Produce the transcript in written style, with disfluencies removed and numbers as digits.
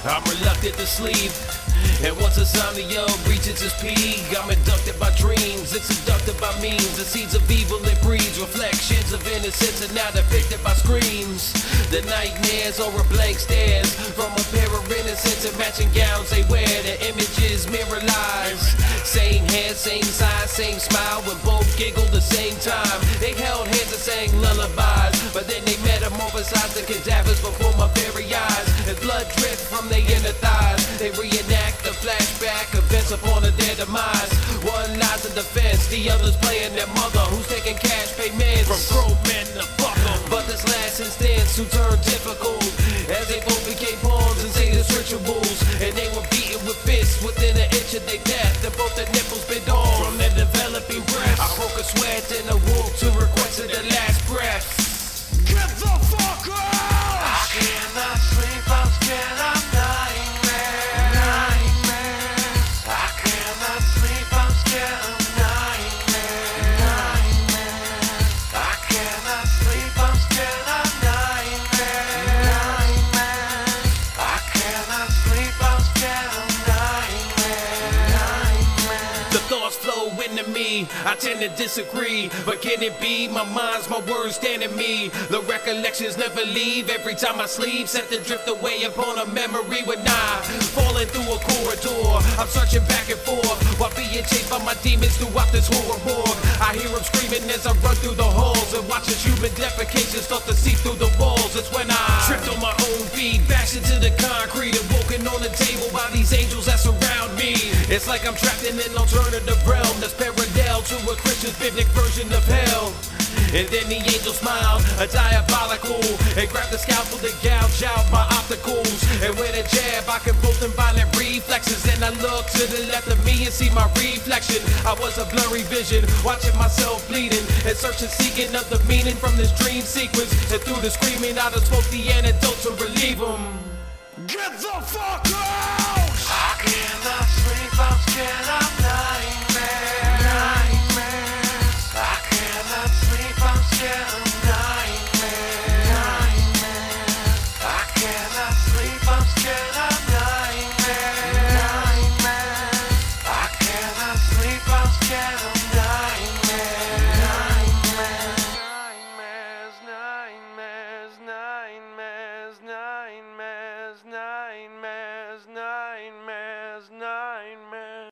I'm reluctant to sleep. And once insomnia reaches its peak, I'm inducted by dreams and seducted by means. The seeds of evil it breeds, reflections of innocence are now depicted by screams. The nightmares or a blank stares from a pair of innocents in matching gowns they wear. The images mirror lies. Same hair, same size, same smile, when both giggled the same time. They held hands and sang lullabies, but then they metamorphosized the cadavers before my very eyes. As blood dripped from their inner thighs, they reenact the flashback events upon their demise. One lies in defense, the other's playing their mother, who's taking cash payments from grown men to fuck 'em. But this last instance who turned difficult, as they both became pawns in Satan's rituals. And they were beaten with fists within an inch of their death, and both their nipples bit off from their developing breath. I broke a sweat and I woke to request of the last breath. Get the fuck out! I cannot sleep, I'm scared of nightmares. I cannot sleep, I'm scared of nightmares. I cannot sleep, I'm scared of nightmares. I cannot sleep, I'm scared of nightmares. The thoughts flow into me, I tend to disagree, but can it be? My mind's my words stand in me. The recollections never leave, every time I sleep, set to drift away upon a memory. When I falling through a corridor, I'm searching back and forth while being chased by my demons throughout this horror morgue. I hear them screaming as I run through the halls and watch as human defecation start to seep through the walls. It's when I tripped on my own feet, bashed into the concrete and woken on the table by these angels that surround me. It's like I'm trapped in an alternative realm that's parallel to a Christian's biblic version of hell. And then the angel smiled, a diabolical, and grabbed the scalpel to gouge out my opticals. And with a jab, I can both in violent reflexes. And I look to the left of me and see my reflection. I was a blurry vision, watching myself bleeding, and searching, seeking of the meaning from this dream sequence. And through the screaming, I just spoke the antidote to relieve them. Get the fuck out! I cannot sleep, I'm scared of